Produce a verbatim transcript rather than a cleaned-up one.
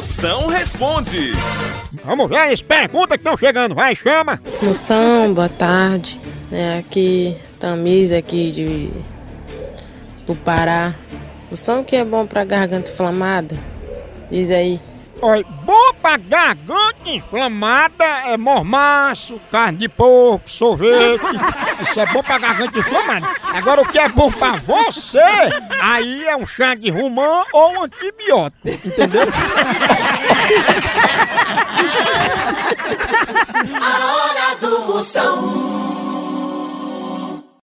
Moção responde. Vamos ver as perguntas que estão chegando, vai, chama. Moção, boa tarde. É aqui, Tamisa aqui de do Pará. Moção, que é bom pra garganta inflamada? Diz aí. Olha, bom pra garganta inflamada é mormaço, carne de porco, sorvete. Isso é bom pra garganta inflamada. Agora o que é bom pra você, aí é um chá de romã ou um antibiótico, entendeu? A hora do Moção.